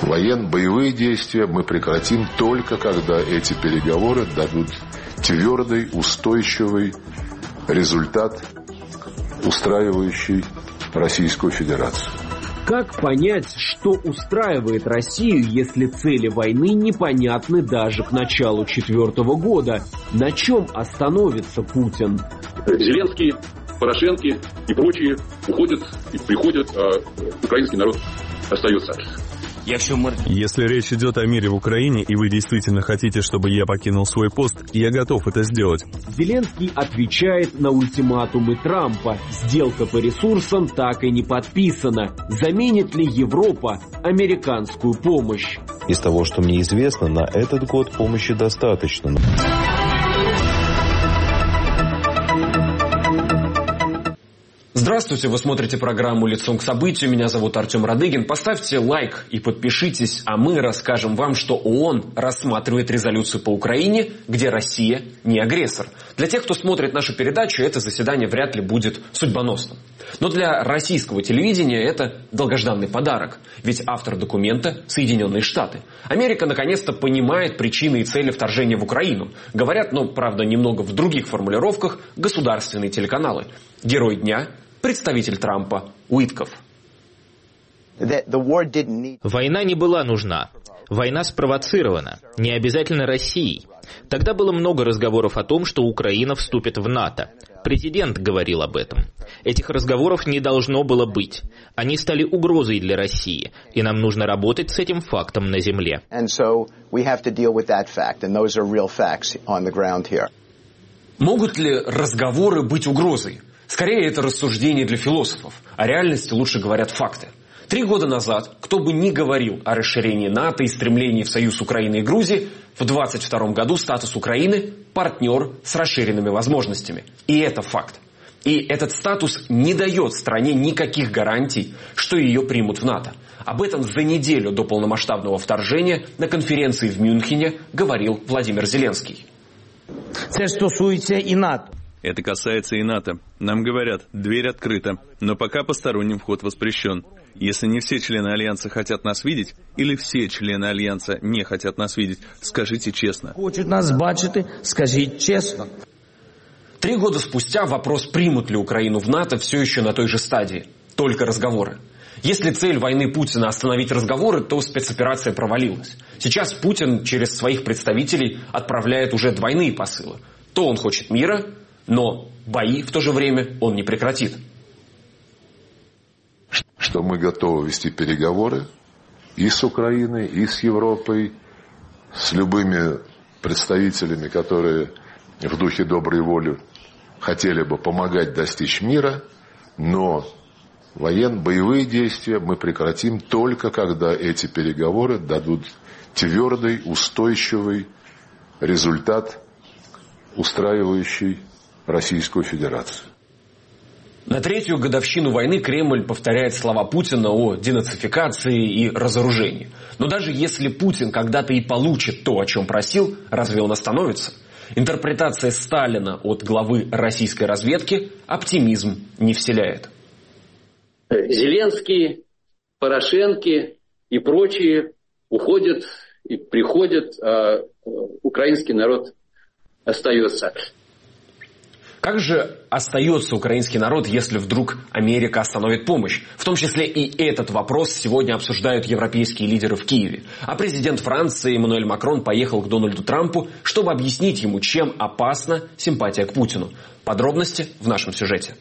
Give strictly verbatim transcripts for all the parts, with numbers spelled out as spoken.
Военно-боевые действия мы прекратим только когда эти переговоры дадут твердый, устойчивый результат, устраивающий Российскую Федерацию. Как понять, что устраивает Россию, если цели войны непонятны даже к началу четвертого года? На чем остановится Путин? Зеленский, Порошенко и прочие уходят и приходят, а украинский народ остается. Если речь идет о мире в Украине, и вы действительно хотите, чтобы я покинул свой пост, я готов это сделать. Зеленский отвечает на ультиматумы Трампа. Сделка по ресурсам так и не подписана. Заменит ли Европа американскую помощь? Из того, что мне известно, на этот год помощи достаточно. Здравствуйте, вы смотрите программу «Лицом к событию». Меня зовут Артем Радыгин. Поставьте лайк и подпишитесь, а мы расскажем вам, что ООН рассматривает резолюцию по Украине, где Россия не агрессор. Для тех, кто смотрит нашу передачу, это заседание вряд ли будет судьбоносным. Но для российского телевидения это долгожданный подарок. Ведь автор документа – Соединенные Штаты. Америка наконец-то понимает причины и цели вторжения в Украину. Говорят, но, правда, немного в других формулировках, государственные телеканалы. Герой дня – представитель Трампа Уитков. Война не была нужна. Война спровоцирована. Не обязательно Россией. Тогда было много разговоров о том, что Украина вступит в НАТО. Президент говорил об этом. Этих разговоров не должно было быть. Они стали угрозой для России, и нам нужно работать с этим фактом на земле. Могут ли разговоры быть угрозой? Скорее, это рассуждение для философов. О реальности лучше говорят факты. Три года назад, кто бы ни говорил о расширении НАТО и стремлении в союз Украины и Грузии, в двадцать втором году статус Украины – партнер с расширенными возможностями. И это факт. И этот статус не дает стране никаких гарантий, что ее примут в НАТО. Об этом за неделю до полномасштабного вторжения на конференции в Мюнхене говорил Владимир Зеленский. Это стосуется и НАТО. Это касается и НАТО. Нам говорят, дверь открыта, но пока посторонним вход воспрещен. Если не все члены Альянса хотят нас видеть, или все члены Альянса не хотят нас видеть, скажите честно. Хочут нас бачити, скажите честно. Три года спустя вопрос, примут ли Украину в НАТО, все еще на той же стадии. Только разговоры. Если цель войны Путина остановить разговоры, то спецоперация провалилась. Сейчас Путин через своих представителей отправляет уже двойные посылы. То он хочет мира, но бои в то же время он не прекратит. Что мы готовы вести переговоры и с Украиной, и с Европой, с любыми представителями, которые в духе доброй воли хотели бы помогать достичь мира, но военно-боевые действия мы прекратим только когда эти переговоры дадут твердый, устойчивый результат, устраивающий Российскую Федерацию. На третью годовщину войны Кремль повторяет слова Путина о денацификации и разоружении. Но даже если Путин когда-то и получит то, о чем просил, разве он остановится? Интерпретация Сталина от главы российской разведки оптимизм не вселяет. Зеленский, Порошенко и прочие уходят и приходят, а украинский народ остается. Как же остается украинский народ, если вдруг Америка остановит помощь? В том числе и этот вопрос сегодня обсуждают европейские лидеры в Киеве. А президент Франции Эммануэль Макрон поехал к Дональду Трампу, чтобы объяснить ему, чем опасна симпатия к Путину. Подробности в нашем сюжете.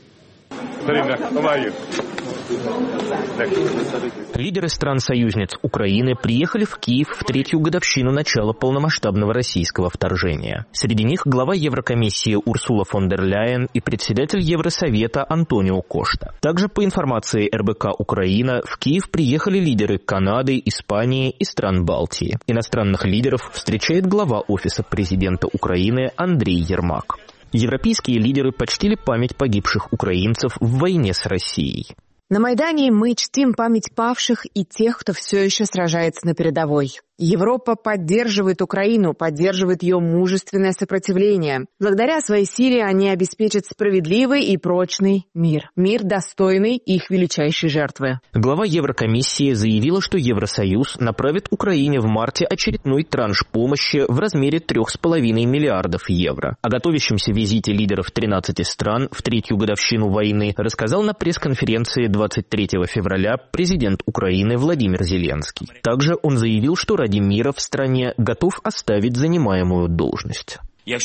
Лидеры стран-союзниц Украины приехали в Киев в третью годовщину начала полномасштабного российского вторжения. Среди них глава Еврокомиссии Урсула фон дер Ляйен и председатель Евросовета Антонио Кошта. Также, по информации эр бэ ка Украина, в Киев приехали лидеры Канады, Испании и стран Балтии. Иностранных лидеров встречает глава Офиса президента Украины Андрей Ермак. Европейские лидеры почтили память погибших украинцев в войне с Россией. На Майдане мы чтим память павших и тех, кто все еще сражается на передовой. Европа поддерживает Украину, поддерживает ее мужественное сопротивление. Благодаря своей силе они обеспечат справедливый и прочный мир. Мир, достойный их величайшей жертвы. Глава Еврокомиссии заявила, что Евросоюз направит Украине в марте очередной транш помощи в размере трех с половиной миллиардов евро. О готовящемся визите лидеров тринадцати стран в третью годовщину войны рассказал на пресс-конференции двадцать третьего февраля президент Украины Владимир Зеленский. Также он заявил, что ради мира в стране готов оставить занимаемую должность.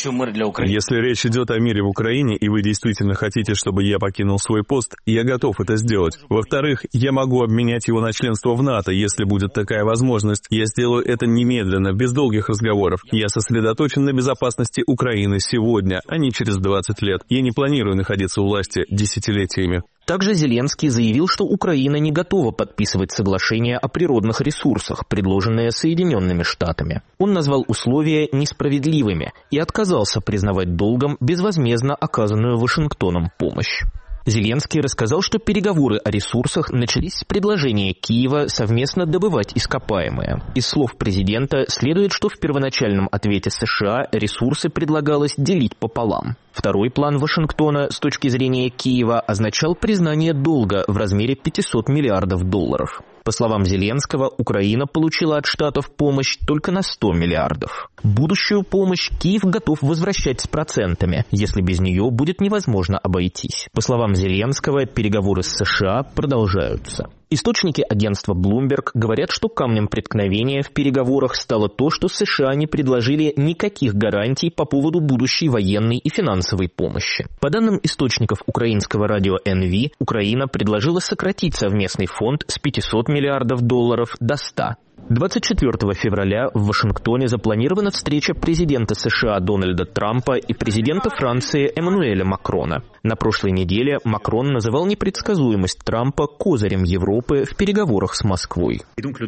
Если речь идет о мире в Украине, и вы действительно хотите, чтобы я покинул свой пост, я готов это сделать. Во-вторых, я могу обменять его на членство в НАТО, если будет такая возможность. Я сделаю это немедленно, без долгих разговоров. Я сосредоточен на безопасности Украины сегодня, а не через двадцать лет. Я не планирую находиться у власти десятилетиями. Также Зеленский заявил, что Украина не готова подписывать соглашение о природных ресурсах, предложенное Соединенными Штатами. Он назвал условия несправедливыми и отказался признавать долгом безвозмездно оказанную Вашингтоном помощь. Зеленский рассказал, что переговоры о ресурсах начались с предложения Киева совместно добывать ископаемые. Из слов президента следует, что в первоначальном ответе США ресурсы предлагалось делить пополам. Второй план Вашингтона с точки зрения Киева означал признание долга в размере пятисот миллиардов долларов. По словам Зеленского, Украина получила от Штатов помощь только на сто миллиардов. Будущую помощь Киев готов возвращать с процентами, если без нее будет невозможно обойтись. По словам Зеленского, переговоры с США продолжаются. Источники агентства Bloomberg говорят, что камнем преткновения в переговорах стало то, что США не предложили никаких гарантий по поводу будущей военной и финансовой помощи. По данным источников украинского радио эн ви, Украина предложила сократить совместный фонд с пятисот миллиардов долларов до ста. двадцать четвёртого февраля в Вашингтоне запланирована встреча президента США Дональда Трампа и президента Франции Эммануэля Макрона. На прошлой неделе Макрон называл непредсказуемость Трампа козырем Европы в переговорах с Москвой.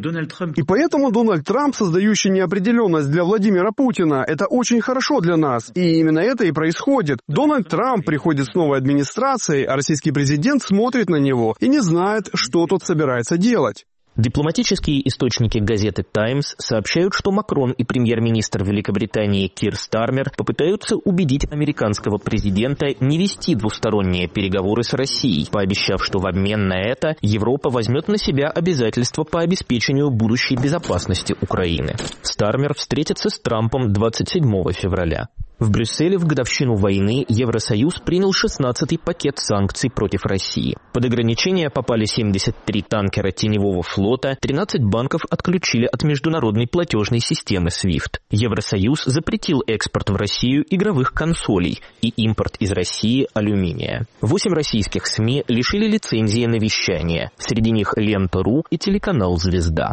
И поэтому Дональд Трамп, создающий неопределенность для Владимира Путина, это очень хорошо для нас. И именно это и происходит. Дональд Трамп приходит с новой администрацией, а российский президент смотрит на него и не знает, что тот собирается делать. Дипломатические источники газеты «Таймс» сообщают, что Макрон и премьер-министр Великобритании Кир Стармер попытаются убедить американского президента не вести двусторонние переговоры с Россией, пообещав, что в обмен на это Европа возьмет на себя обязательства по обеспечению будущей безопасности Украины. Стармер встретится с Трампом двадцать седьмого февраля. В Брюсселе в годовщину войны Евросоюз принял шестнадцатый пакет санкций против России. Под ограничения попали семьдесят три танкера теневого флота, тринадцать банков отключили от международной платежной системы свифт. Евросоюз запретил экспорт в Россию игровых консолей и импорт из России алюминия. Восемь российских СМИ лишили лицензии на вещание, среди них Лента.ру и телеканал «Звезда».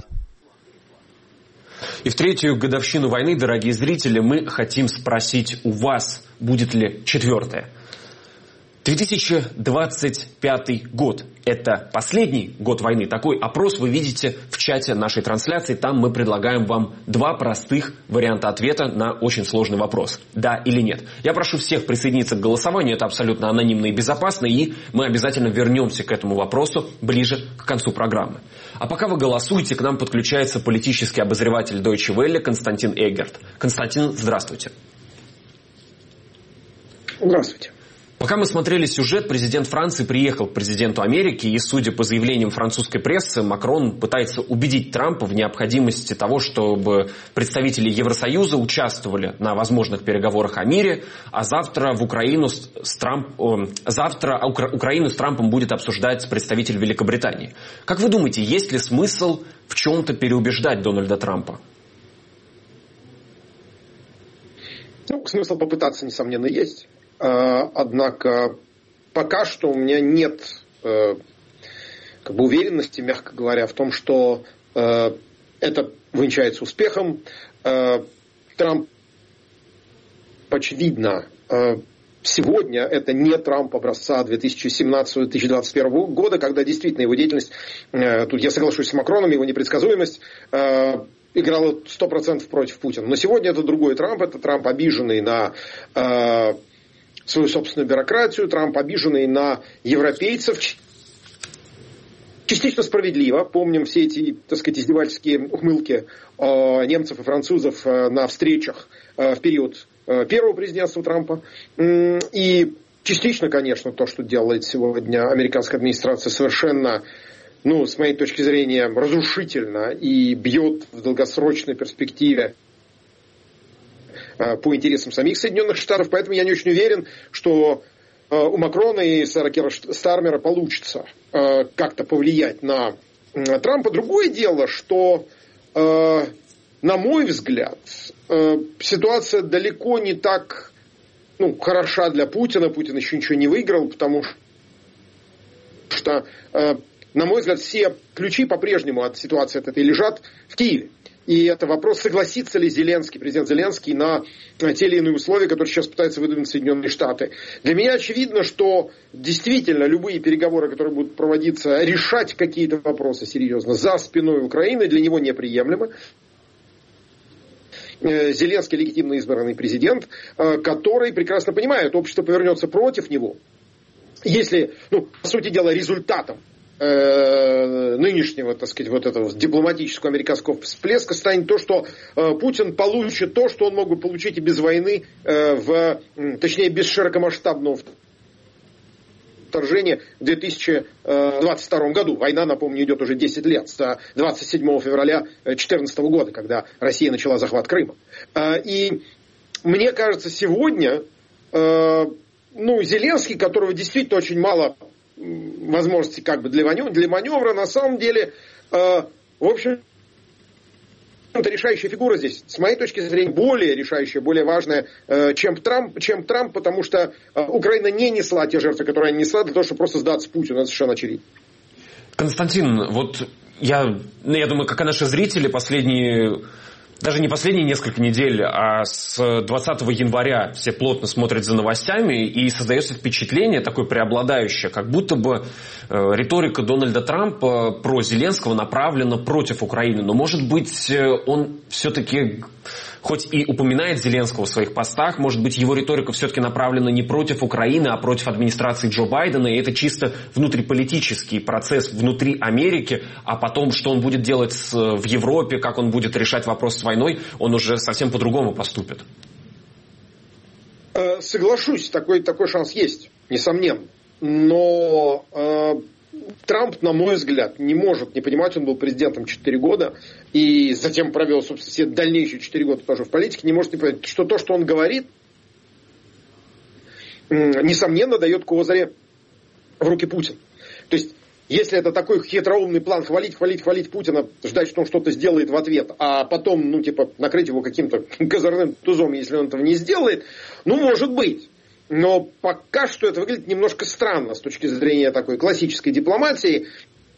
И в третью годовщину войны, дорогие зрители, мы хотим спросить у вас, будет ли четвертая. две тысячи двадцать пятый год. Это последний год войны. Такой опрос вы видите в чате нашей трансляции. Там мы предлагаем вам два простых варианта ответа на очень сложный вопрос. Да или нет. Я прошу всех присоединиться к голосованию. Это абсолютно анонимно и безопасно. И мы обязательно вернемся к этому вопросу ближе к концу программы. А пока вы голосуете, к нам подключается политический обозреватель Deutsche Welle Константин Эггерт. Константин, здравствуйте. Здравствуйте. Пока мы смотрели сюжет, президент Франции приехал к президенту Америки, и, судя по заявлениям французской прессы, Макрон пытается убедить Трампа в необходимости того, чтобы представители Евросоюза участвовали на возможных переговорах о мире, а завтра в Украину с, с Трамп, э, завтра Укра, Украину с Трампом будет обсуждать представитель Великобритании. Как вы думаете, есть ли смысл в чем-то переубеждать Дональда Трампа? Ну, смысл попытаться, несомненно, есть. Однако пока что у меня нет как бы уверенности, мягко говоря, в том, что это венчается успехом. Трамп, очевидно, сегодня это не Трамп образца две тысячи семнадцатого — две тысячи двадцать первого года, когда действительно его деятельность, тут я соглашусь с Макроном, его непредсказуемость играла сто процентов против Путина. Но сегодня это другой Трамп, это Трамп, обиженный на свою собственную бюрократию, Трамп, обиженный на европейцев, частично справедливо. Помним все эти, так сказать, издевательские ухмылки э, немцев и французов э, на встречах э, в период э, первого президентства Трампа. И частично, конечно, то, что делает сегодня американская администрация, совершенно, ну, с моей точки зрения, разрушительно и бьет в долгосрочной перспективе по интересам самих Соединенных Штатов. Поэтому я не очень уверен, что у Макрона и сэра Кира Стармера получится как-то повлиять на Трампа. Другое дело, что, на мой взгляд, ситуация далеко не так, ну, хороша для Путина. Путин еще ничего не выиграл, потому что, на мой взгляд, все ключи по-прежнему от ситуации от этой лежат в Киеве. И это вопрос, согласится ли Зеленский, президент Зеленский, на те или иные условия, которые сейчас пытаются выдвинуть Соединенные Штаты. Для меня очевидно, что действительно любые переговоры, которые будут проводиться, решать какие-то вопросы серьезно за спиной Украины, для него неприемлемы. Зеленский легитимно избранный президент, который прекрасно понимает, общество повернется против него. Если, ну, по сути дела, результатом нынешнего, так сказать, вот этого дипломатического американского всплеска станет то, что Путин получит то, что он мог бы получить и без войны, в, точнее, без широкомасштабного вторжения в две тысячи двадцать втором году. Война, напомню, идет уже десять лет, с двадцать седьмого февраля две тысячи четырнадцатого года, когда Россия начала захват Крыма. И мне кажется, сегодня, ну, Зеленский, которого действительно очень мало возможности как бы для маневра, для маневра на самом деле, э, в общем, это решающая фигура здесь, с моей точки зрения, более решающая, более важная, э, чем Трамп, чем Трамп, потому что э, Украина не несла те жертвы, которые она несла, для того, чтобы просто сдаться Путину, это совершенно очевидно. Константин, вот я, я думаю, как и наши зрители, последние... Даже не последние несколько недель, а с двадцатого января все плотно смотрят за новостями, и создается впечатление такое преобладающее, как будто бы риторика Дональда Трампа про Зеленского направлена против Украины. Но, может быть, он все-таки, хоть и упоминает Зеленского в своих постах, может быть, его риторика все-таки направлена не против Украины, а против администрации Джо Байдена, и это чисто внутриполитический процесс внутри Америки, а потом, что он будет делать в Европе, как он будет решать вопрос с войной, он уже совсем по-другому поступит. Соглашусь, такой, такой шанс есть, несомненно. Но э, Трамп, на мой взгляд, не может не понимать, он был президентом четыре года, и затем провел, собственно, все дальнейшие четыре года тоже в политике, не может не понять, что то, что он говорит, э, несомненно, дает козыри в руки Путина. То есть, если это такой хитроумный план хвалить, хвалить, хвалить Путина, ждать, что он что-то сделает в ответ, а потом, ну, типа, накрыть его каким-то козырным тузом, если он этого не сделает, ну, может быть. Но пока что это выглядит немножко странно с точки зрения такой классической дипломатии.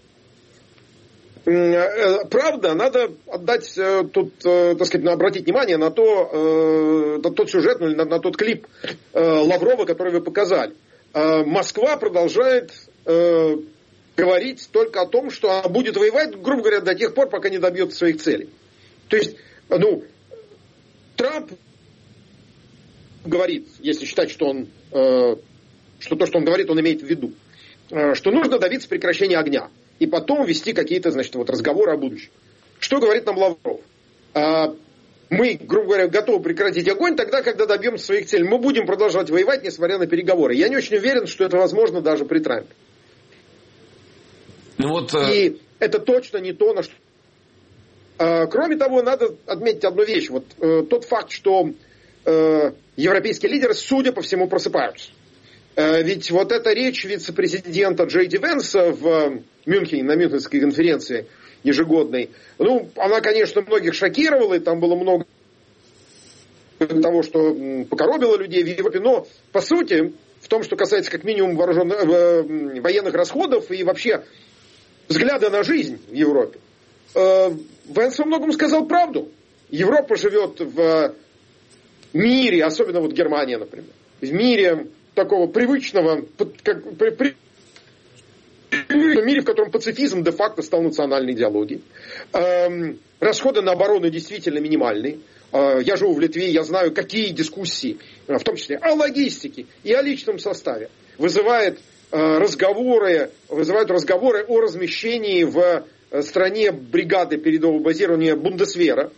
Правда, надо отдать тут, так сказать, обратить внимание на, то, на тот сюжет, на, на тот клип Лаврова, который вы показали. Москва продолжает говорить только о том, что она будет воевать, грубо говоря, до тех пор, пока не добьется своих целей. То есть, ну, Трамп говорит, если считать, что он, э, что то, что он говорит, он имеет в виду, э, что нужно добиться прекращения огня и потом вести какие-то, значит, вот разговоры о будущем. Что говорит нам Лавров? Э, мы, грубо говоря, готовы прекратить огонь тогда, когда добьемся своих целей. Мы будем продолжать воевать, несмотря на переговоры. Я не очень уверен, что это возможно даже при Трампе. Ну вот, э... И это точно не то, на что... Э, кроме того, надо отметить одну вещь. Вот э, тот факт, что э, европейские лидеры, судя по всему, просыпаются. Э, ведь вот эта речь вице-президента Джей Ди Венса в Мюнхене, на Мюнхенской конференции ежегодной, ну, она, конечно, многих шокировала, и там было много того, что покоробило людей в Европе, но, по сути, в том, что касается как минимум вооруженных, э, военных расходов и вообще взгляда на жизнь в Европе, э, Венс во многом сказал правду. Европа живет в мире, особенно вот Германия, например, в мире такого привычного, как, при, при, в мире, в котором пацифизм де-факто стал национальной идеологией. Э, расходы на оборону действительно минимальные. Э, я живу в Литве, я знаю, какие дискуссии, в том числе о логистике и о личном составе, вызывает разговоры, вызывают разговоры о размещении в стране бригады передового базирования Бундесвера.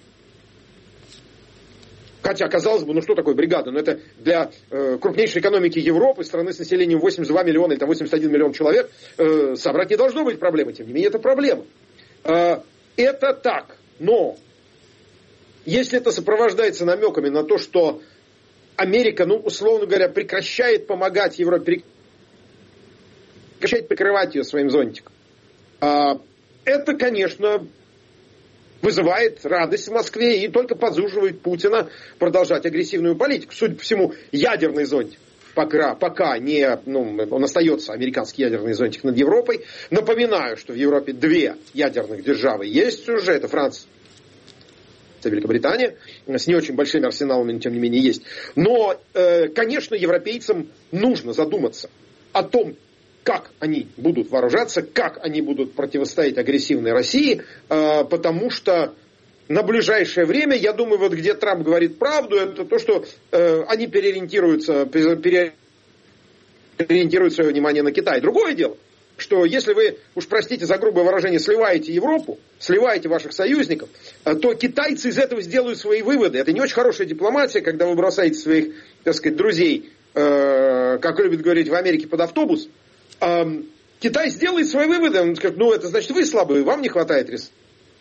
Хотя, казалось бы, ну что такое бригада? Ну это для э, крупнейшей экономики Европы, страны с населением восемьдесят два миллиона или там восемьдесят один миллион человек, э, собрать не должно быть проблемы. Тем не менее, это проблема. Э, это так. Но если это сопровождается намеками на то, что Америка, ну, условно говоря, прекращает помогать Европе, прекращает прикрывать ее своим зонтиком, э, это, конечно, вызывает радость в Москве и только подзуживает Путина продолжать агрессивную политику. Судя по всему, ядерный зонтик пока, пока не, ну, он остается, американский ядерный зонтик над Европой. Напоминаю, что в Европе две ядерных державы есть уже, это Франция и Великобритания, с не очень большими арсеналами, но тем не менее есть. Но, э, конечно, европейцам нужно задуматься о том, как они будут вооружаться, как они будут противостоять агрессивной России, потому что на ближайшее время, я думаю, вот где Трамп говорит правду, это то, что они переориентируются, переориентируют свое внимание на Китай. Другое дело, что если вы, уж простите за грубое выражение, сливаете Европу, сливаете ваших союзников, то китайцы из этого сделают свои выводы. Это не очень хорошая дипломатия, когда вы бросаете своих, так сказать, друзей, как любят говорить в Америке, под автобус. Китай сделает свои выводы, он скажет, ну это значит вы слабые, вам не хватает ресурсов.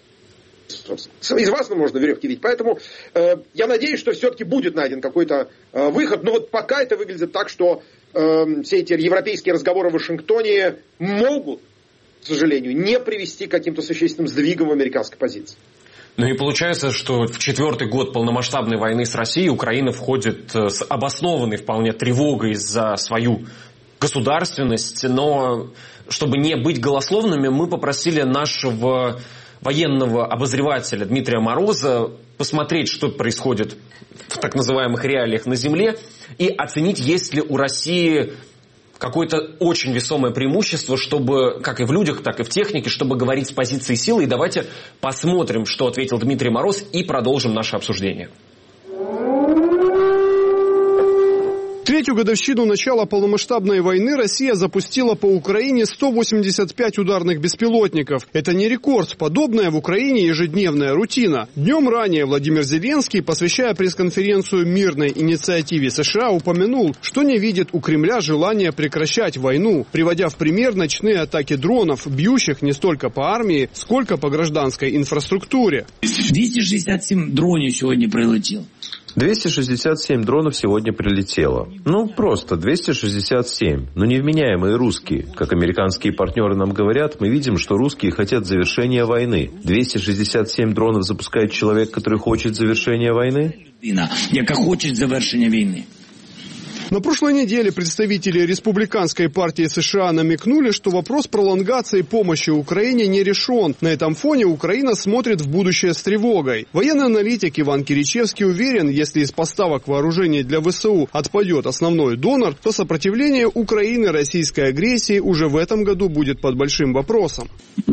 Из вас можно веревки видеть. Поэтому э, я надеюсь, что все-таки будет найден какой-то э, выход, но вот пока это выглядит так, что э, все эти европейские разговоры в Вашингтоне могут, к сожалению, не привести к каким-то существенным сдвигам в американской позиции. Ну и получается, что в четвертый год полномасштабной войны с Россией Украина входит с обоснованной вполне тревогой за свою государственность, но чтобы не быть голословными, мы попросили нашего военного обозревателя Дмитрия Мороза посмотреть, что происходит в так называемых реалиях на земле, и оценить, есть ли у России какое-то очень весомое преимущество, чтобы, как и в людях, так и в технике, чтобы говорить с позиции силы. И давайте посмотрим, что ответил Дмитрий Мороз, и продолжим наше обсуждение. Третью годовщину начала полномасштабной войны Россия запустила по Украине сто восемьдесят пять ударных беспилотников. Это не рекорд, подобная в Украине ежедневная рутина. Днем ранее Владимир Зеленский, посвящая пресс-конференцию мирной инициативе США, упомянул, что не видит у Кремля желания прекращать войну, приводя в пример ночные атаки дронов, бьющих не столько по армии, сколько по гражданской инфраструктуре. двести шестьдесят семь дронов сегодня прилетело. двести шестьдесят семь дронов сегодня прилетело. Ну, просто двести шестьдесят семь. Но невменяемые русские. Как американские партнеры нам говорят, мы видим, что русские хотят завершения войны. двести шестьдесят семь дронов запускает человек, который хочет завершения войны? Яка хочет завершения войны. На прошлой неделе представители республиканской партии США намекнули, что вопрос пролонгации помощи Украине не решен. На этом фоне Украина смотрит в будущее с тревогой. Военный аналитик Иван Киричевский уверен, если из поставок вооружений для ВСУ отпадет основной донор, то сопротивление Украины российской агрессии уже в этом году будет под большим вопросом.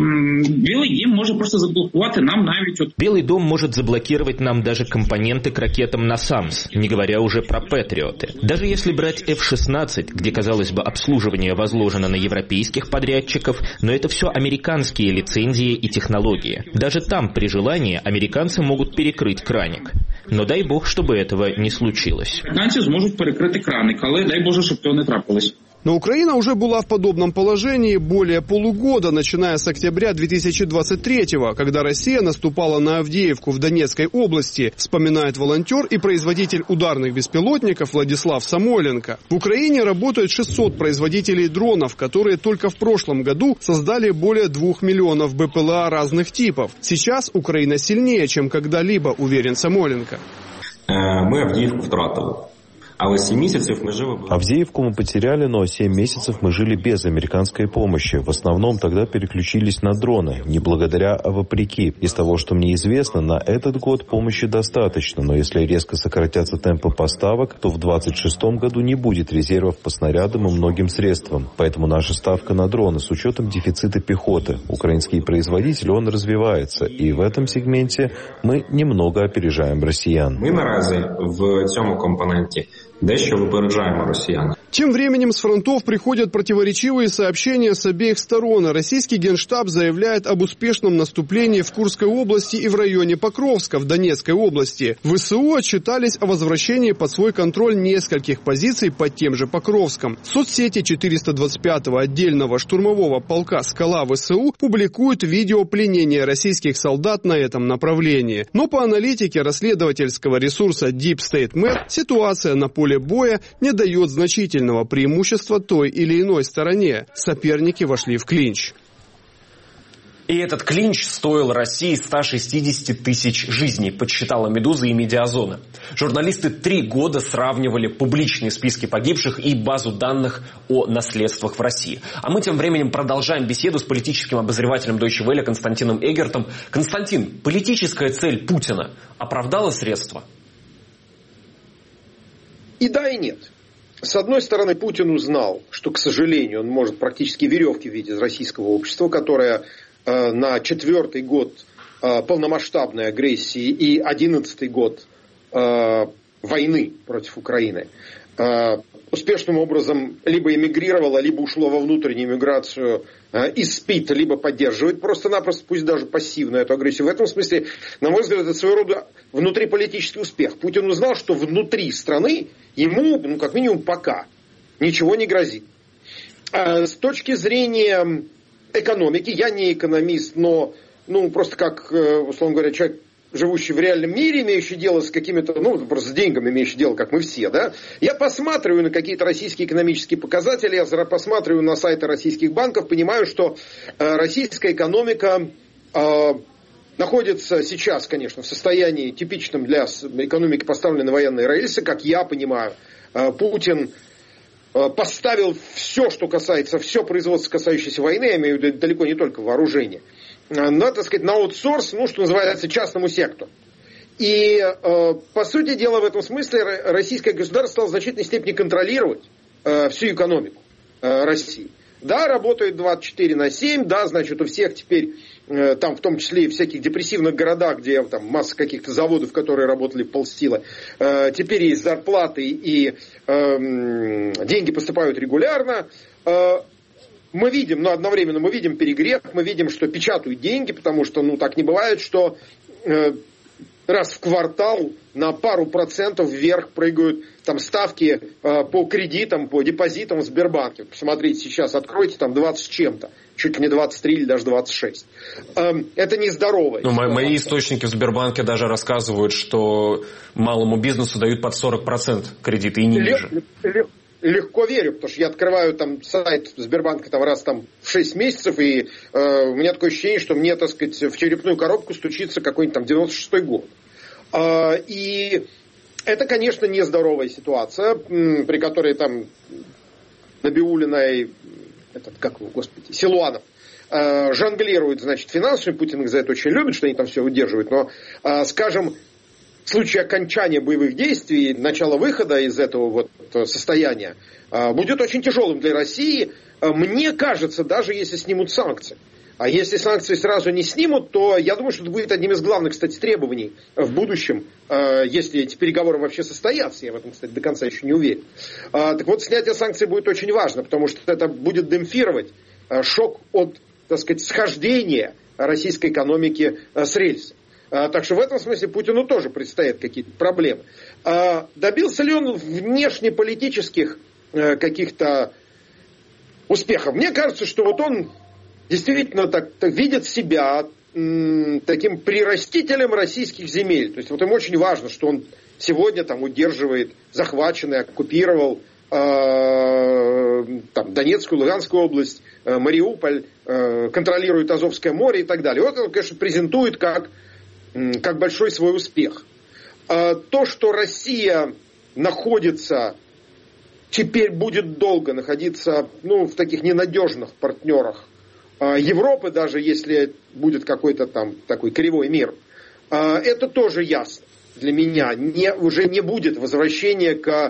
Белый дом может просто заблокировать нам навіть... Белый дом может заблокировать нам даже компоненты к ракетам «Насамс», не говоря уже про «Патриоты». Даже если брать эф шестнадцать, где, казалось бы, обслуживание возложено на европейских подрядчиков, но это все американские лицензии и технологии. Даже там, при желании, американцы могут перекрыть краник. Но дай бог, чтобы этого не случилось. Американцы смогут перекрыть краник, але дай боже, чтобы этого не трапилось. Но Украина уже была в подобном положении более полугода, начиная с октября две тысячи двадцать третьего, когда Россия наступала на Авдеевку в Донецкой области, вспоминает волонтер и производитель ударных беспилотников Владислав Самойленко. В Украине работают шестьсот производителей дронов, которые только в прошлом году создали более двух миллионов БПЛА разных типов. Сейчас Украина сильнее, чем когда-либо, уверен Самойленко. Мы Авдеевку втратили. Але семь месяцев мы живы. Авдеевку мы потеряли, но семь месяцев мы жили без американской помощи. В основном тогда переключились на дроны. Не благодаря, а вопреки. Из того, что мне известно, на этот год помощи достаточно. Но если резко сократятся темпы поставок, то в двадцать шестом году не будет резервов по снарядам и многим средствам. Поэтому наша ставка на дроны с учетом дефицита пехоты. Украинский производитель, он развивается. И в этом сегменте мы немного опережаем россиян. Мы наразі в цьому компоненті дещо випереджаємо росіян. Тем временем с фронтов приходят противоречивые сообщения с обеих сторон. Российский генштаб заявляет об успешном наступлении в Курской области и в районе Покровска в Донецкой области. ВСУ отчитались о возвращении под свой контроль нескольких позиций под тем же Покровском. Соцсети четыреста двадцать пятого отдельного штурмового полка «Скала» ВСУ публикуют видео пленения российских солдат на этом направлении. Но по аналитике расследовательского ресурса Deep State Med ситуация на поле боя не дает значительного преимущества той или иной стороне. Соперники вошли в клинч. И этот клинч стоил России сто шестьдесят тысяч жизней, подсчитала «Медуза» и «Медиазона». Журналисты три года сравнивали публичные списки погибших и базу данных о наследствах в России. А мы тем временем продолжаем беседу с политическим обозревателем Deutsche Welle Константином Эгертом. Константин, политическая цель Путина оправдала средства? И да, и нет. С одной стороны, Путин узнал, что, к сожалению, он может практически веревки видеть из российского общества, которое э, на четвертый год э, полномасштабной агрессии и одиннадцатый год э, войны против Украины э, успешным образом либо эмигрировало, либо ушло во внутреннюю миграцию э, и спит, либо поддерживает просто-напросто, пусть даже пассивно эту агрессию. В этом смысле, на мой взгляд, это своего рода внутриполитический успех. Путин узнал, что внутри страны ему, ну, как минимум, пока ничего не грозит. А с точки зрения экономики, я не экономист, но, ну, просто как, условно говоря, человек, живущий в реальном мире, имеющий дело с какими-то, ну, просто с деньгами имеющий дело, как мы все, да, я посматриваю на какие-то российские экономические показатели, я посматриваю на сайты российских банков, понимаю, что э, российская экономика э, находится сейчас, конечно, в состоянии типичном для экономики, поставленной на военные рельсы, как я понимаю. Путин поставил все, что касается, все производство, касающееся войны, я имею в виду далеко не только вооружение, на, так сказать, на аутсорс, ну, что называется, частному сектору. И, по сути дела, в этом смысле российское государство стало в значительной степени контролировать всю экономику России. Да, работает двадцать четыре на семь, да, значит, у всех теперь, э, там, в том числе и в всяких депрессивных городах, где там масса каких-то заводов, которые работали в полсилы, э, теперь есть зарплаты и э, деньги поступают регулярно. Э, мы видим, но одновременно мы видим перегрев, мы видим, что печатают деньги, потому что, ну, так не бывает, что э, раз в квартал на пару процентов вверх прыгают там ставки э, по кредитам, по депозитам в Сбербанке. Посмотрите, сейчас откройте, там двадцать с чем-то, чуть ли не двадцать три или даже двадцать шесть. Э, это нездорово. Ну, мои источники в Сбербанке даже рассказывают, что малому бизнесу дают под сорок процентов кредиты и не ниже. Легко верю, потому что я открываю там сайт Сбербанка там, раз там, в шесть месяцев, и э, у меня такое ощущение, что мне, так сказать, в черепную коробку стучится какой-нибудь там девяносто шестой год. Э, и это, конечно, нездоровая ситуация, при которой там Набиуллина и этот, как его, господи, Силуанов э, жонглируют, значит, финансами. Путин их за это очень любит, что они там все удерживают. Но, э, скажем, в случае окончания боевых действий, начала выхода из этого вот состояния, будет очень тяжелым для России. Мне кажется, даже если снимут санкции. А если санкции сразу не снимут, то я думаю, что это будет одним из главных, кстати, требований в будущем, если эти переговоры вообще состоятся. Я в этом, кстати, до конца еще не уверен. Так вот, снятие санкций будет очень важно, потому что это будет демпфировать шок от, так сказать, схождения российской экономики с рельсов. Так что в этом смысле Путину тоже предстоят какие-то проблемы. Добился ли он внешнеполитических каких-то успехов? Мне кажется, что вот он действительно так, так видит себя м, таким прирастителем российских земель. То есть вот ему очень важно, что он сегодня там удерживает, захваченный, оккупировал э, там, Донецкую, Луганскую область, э, Мариуполь, э, контролирует Азовское море и так далее. Вот он, конечно, презентует как как большой свой успех. То, что Россия находится, теперь будет долго находиться, ну, в таких ненадежных партнерах Европы, даже если будет какой-то там такой кривой мир, это тоже ясно для меня. Не, уже не будет возвращения к,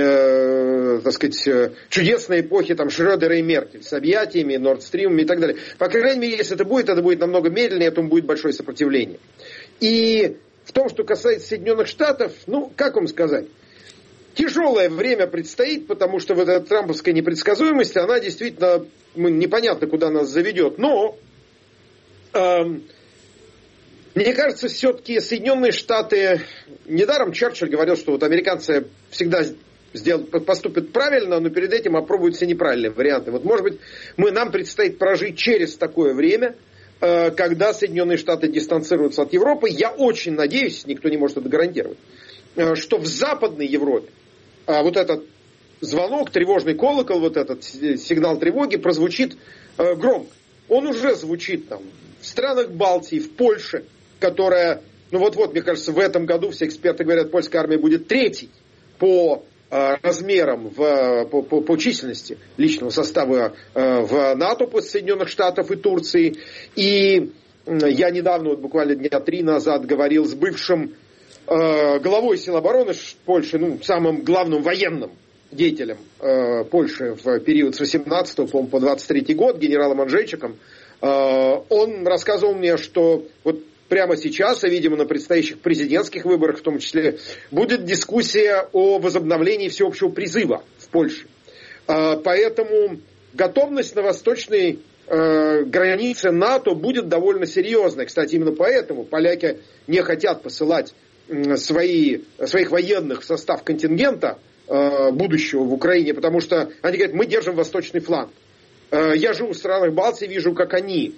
э, так сказать, чудесной эпохе там, Шрёдера и Меркель с объятиями, Нордстримами и так далее. По крайней мере, если это будет, это будет намного медленнее, этому будет большое сопротивление. И в том, что касается Соединенных Штатов, ну, как вам сказать, тяжелое время предстоит, потому что вот эта трамповская непредсказуемость, она действительно непонятно, куда нас заведет. Но э, мне кажется, все-таки Соединенные Штаты, недаром Черчилль говорил, что вот американцы всегда сделают, поступят правильно, но перед этим опробуют все неправильные варианты. Вот, может быть, мы, нам предстоит прожить через такое время, э, когда Соединенные Штаты дистанцируются от Европы. Я очень надеюсь, никто не может это гарантировать, э, что в Западной Европе э, вот этот звонок, тревожный колокол, вот этот сигнал тревоги прозвучит э, громко. Он уже звучит там в странах Балтии, в Польше, которая, ну вот-вот, мне кажется, в этом году все эксперты говорят, польская армия будет третьей по э, размерам, в, по, по, по численности личного состава э, в НАТО после Соединенных Штатов и Турции. И э, я недавно, вот буквально дня три назад, говорил с бывшим э, главой сил обороны Польши, ну, самым главным военным деятелем э, Польши в период с восемнадцатого по двадцать третий год, генералом Анджейчиком. Э, он рассказывал мне, что вот прямо сейчас, а видимо на предстоящих президентских выборах в том числе, будет дискуссия о возобновлении всеобщего призыва в Польше. Э, поэтому готовность на восточной э, границе НАТО будет довольно серьезной. Кстати, именно поэтому поляки не хотят посылать э, свои, своих военных в состав контингента будущего в Украине, потому что они говорят, мы держим восточный фланг. Я живу в странах Балтии, вижу, как они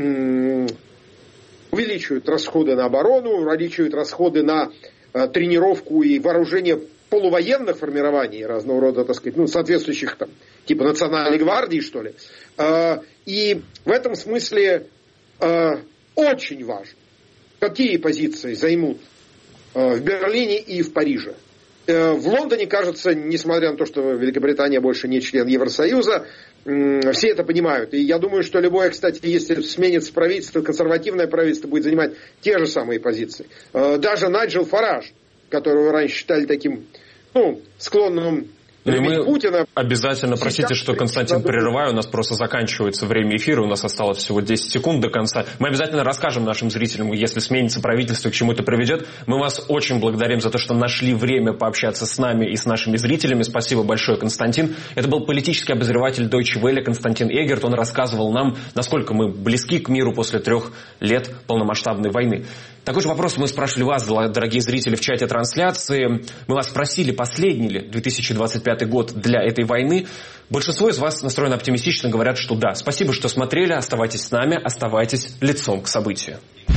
увеличивают расходы на оборону, увеличивают расходы на тренировку и вооружение полувоенных формирований разного рода, так сказать, ну, соответствующих там, типа национальной гвардии, что ли. И в этом смысле очень важно, какие позиции займут в Берлине и в Париже. В Лондоне, кажется, несмотря на то, что Великобритания больше не член Евросоюза, все это понимают. И я думаю, что любое, кстати, если сменится правительство, консервативное правительство будет занимать те же самые позиции. Даже Найджел Фараж, которого раньше считали таким, ну, склонным Ну и мы Путина. Обязательно, простите, что, Константин, прерываю, у нас просто заканчивается время эфира, у нас осталось всего десять секунд до конца. Мы обязательно расскажем нашим зрителям, если сменится правительство, к чему это приведет. Мы вас очень благодарим за то, что нашли время пообщаться с нами и с нашими зрителями. Спасибо большое, Константин. Это был политический обозреватель Deutsche Welle Константин Эгерт. Он рассказывал нам, насколько мы близки к миру после трех лет полномасштабной войны. Такой же вопрос мы спрашивали вас, дорогие зрители, в чате трансляции. Мы вас спросили, последний ли две тысячи двадцать пятый год для этой войны. Большинство из вас настроено оптимистично, говорят, что да. Спасибо, что смотрели. Оставайтесь с нами, оставайтесь лицом к событию.